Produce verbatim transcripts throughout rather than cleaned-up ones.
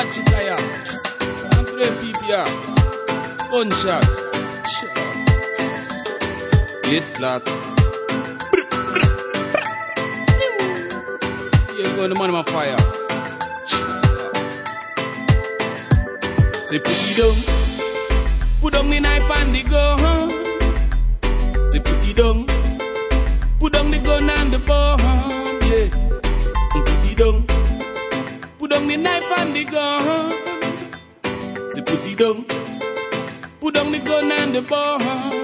watch it here. And to them people here. Gunshot. Get flat. Here go the man on fire. Say put it down. Put down the knife and the gun. Say put it down. Put down the gun and the bomb. Yeah. Put it down. Put down the knife and the gun. Say put it down. Put down the gun and the bomb.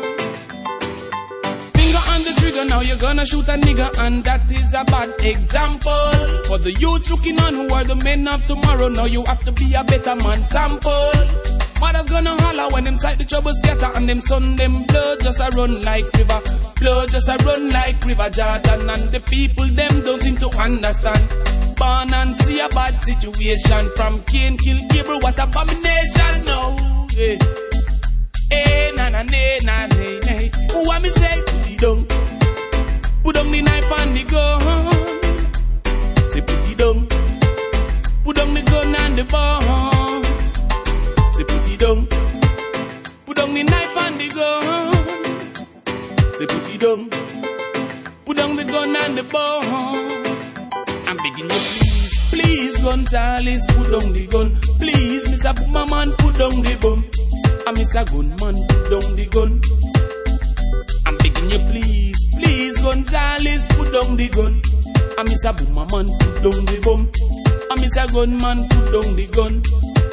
Finger on the trigger, now you're gonna shoot a nigga, and that is a bad example. For the youth looking on who are the men of tomorrow, now you have to be a better man sample. Mother's gonna holler when them sight the trouble scatter, and them son, them blood just a run like river. Blood just a run like river Jordan, and the people, them don't seem to understand. Born and see a bad situation, from Cain kill Abel, what abomination, no, yeah. Eh, na na na na na na. Who want me say put it down? Put down the knife and the gun. Say put it down. Put down the gun and the bomb. Say put it down. Put down the knife and the gun. Say put it down. Put down the gun and the bomb. I'm begging you, please, please, Gonzales, put down the gun. Please, Mister Boomerman, put down the bomb. I'm Mister Gunman, put down the gun. I'm begging you, please, please, Gonzales, put down the gun. I'm Mister Boomerman, put down the bomb. I'm Mister Gunman, put down the gun.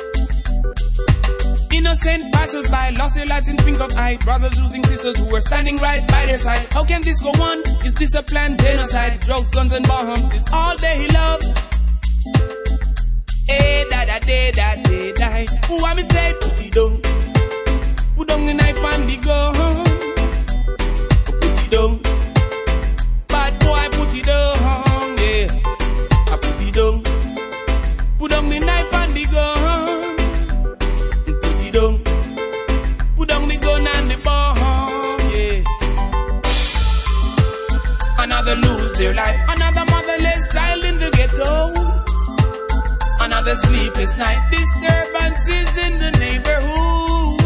Innocent passers-by lost their lives in blink of eye. Brothers losing sisters who were standing right by their side. How can this go on? Is this a planned genocide? Drugs, guns, and bombs, it's all they love. Eh, da da da da da da. Who want me say put it down? Put down the knife and the gun. Put it down. Bad boy, put it down. Yeah. I put it down. Put down the knife and the gun. Put it down. Put down the gun and the bomb. Yeah. Another lose their life. Another motherless child in the ghetto. Another sleepless night. Disturbances in the neighborhood.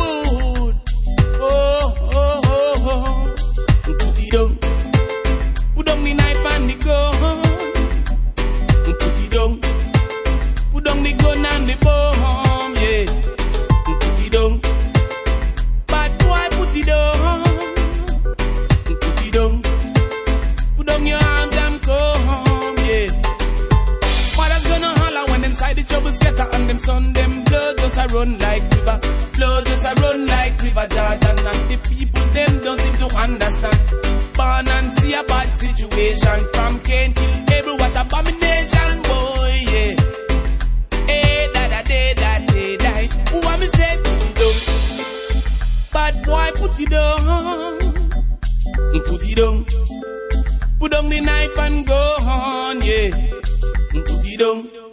Oh, oh, oh, oh. Put it down. Put down the knife and the gun. Put it down. Put down the gun and the bomb. Yeah. Put it down. Bad boy, put it down. Put it down. Put down your arms and come. Yeah. Mother's gonna holler when them side the trouble scatter, and them son, them blood just a run like river. Blood just a run like river Jordan, and the people, them don't seem to understand. Born and see a bad situation, from Cain kill Abel, what abomination, boy, yeah. Eh, da da da da da da. Who want me say put it down? Bad boy, put it down. Put it down. Put down the knife and go on, yeah. Put it down.